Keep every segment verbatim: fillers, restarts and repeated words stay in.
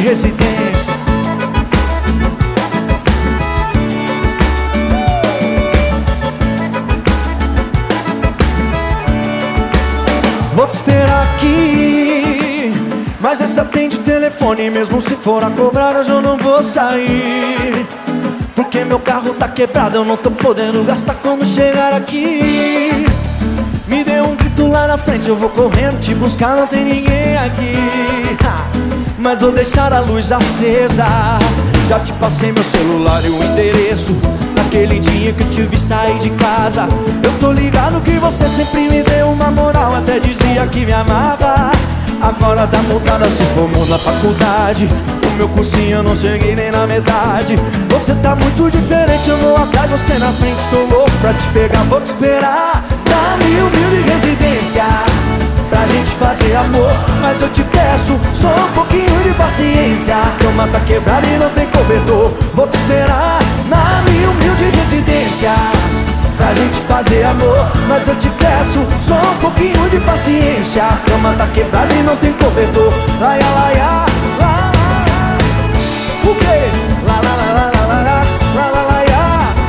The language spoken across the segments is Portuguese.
residência. Vou te esperar aqui, mas essa atende telefone. Mesmo se for a cobrar, hoje eu não vou sair, porque meu carro tá quebrado, eu não tô podendo gastar quando chegar aqui. Me dê um grito lá na frente, eu vou correndo te buscar, não tem ninguém aqui. Mas vou deixar a luz acesa. Já te passei meu celular e o endereço. Naquele dia que eu te vi sair de casa, eu tô ligado que você sempre me deu uma moral, até dizia que me amava. Agora tá mudada, se formou na faculdade. O meu cursinho eu não cheguei nem na metade. Você tá muito diferente, eu vou atrás, você na frente. Tô louco pra te pegar, vou te esperar na minha humilde residência, pra gente fazer amor. Mas eu te peço só um pouquinho de paciência. A cama tá quebrada e não tem cobertor. Vou te esperar na minha humilde residência, pra gente fazer amor. Mas eu te peço só um pouquinho de paciência. A cama tá quebrada e não tem cobertor. Laia, laia, lá, lá, lá. O quê? Lá, lá, lá, lá, lá, lá, lá, lá, laia.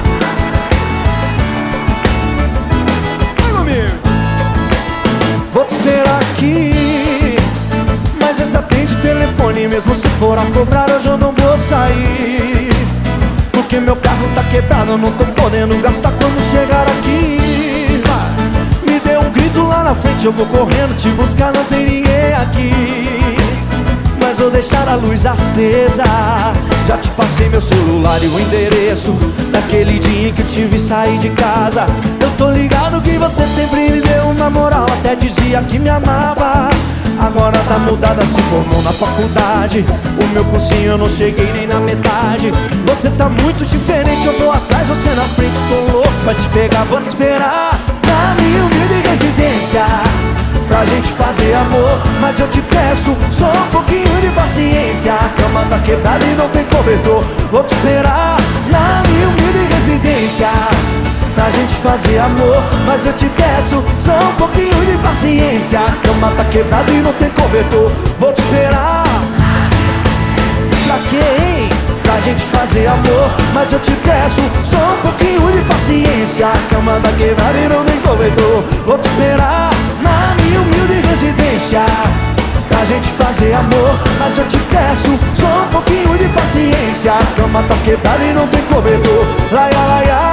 Vai comigo. Vou te esperar aqui, mas essa atende o telefone. Mesmo se for a cobrar, hoje eu não vou sair, porque meu carro tá quebrado, eu não tô podendo gastar quando chegar aqui. Me dê um grito lá na frente, eu vou correndo te buscar, não tem ninguém aqui. Mas vou deixar a luz acesa. Já te passei meu celular e o endereço. Naquele dia em que eu te vi sair de casa, eu tô ligado que você sempre me deu uma moral, até dizia que me amava. Agora tá mudada, se formou na faculdade. O meu cursinho eu não cheguei nem na metade. Você tá muito diferente, eu tô atrás, você na frente. Tô louco pra te pegar, vou te esperar na minha humilde residência, pra gente fazer amor. Mas eu te peço só um pouquinho de paciência. A cama tá quebrada e não tem cobertor. Vou te esperar na minha humilde residência, pra gente fazer amor. Mas eu te peço só um pouquinho de paciência. A cama tá quebrada e não tem cobertor. Vou te esperar. Pra quê, hein? Pra gente fazer amor. Mas eu te peço só um pouquinho de paciência. A cama tá quebrada e não tem cobertor. Vou te esperar na minha humilde residência, pra gente fazer amor. Mas eu te peço só um pouquinho de paciência. A cama tá quebrada e não tem cobertor. Laia, laia.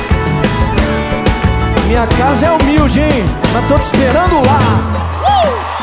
Minha casa é humilde, hein? Mas tô te esperando lá. uh!